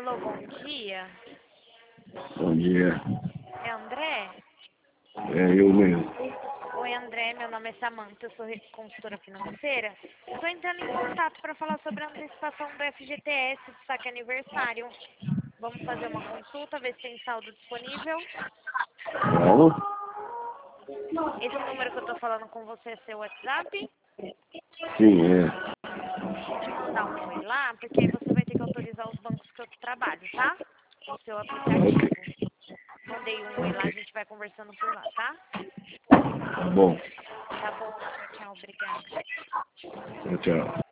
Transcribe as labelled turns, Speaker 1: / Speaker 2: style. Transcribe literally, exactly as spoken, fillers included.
Speaker 1: Alô, bom dia.
Speaker 2: Bom dia.
Speaker 1: É André?
Speaker 2: É eu mesmo.
Speaker 1: Oi, André. Meu nome é Samanta, eu sou consultora financeira. Estou entrando em contato para falar sobre a antecipação do F G T S do saque aniversário. Vamos fazer uma consulta, ver se tem saldo disponível.
Speaker 2: Como?
Speaker 1: Esse número que eu estou falando com você é seu WhatsApp?
Speaker 2: Sim, é.
Speaker 1: Vou te mandar um oi lá, porque aí você vai ter que autorizar os bancos que eu trabalho, tá? No seu aplicativo. Mandei um oi lá, a gente vai conversando por lá, tá?
Speaker 2: Tá bom.
Speaker 1: Tá bom, tchau, tchau, obrigada.
Speaker 2: Tchau, tchau.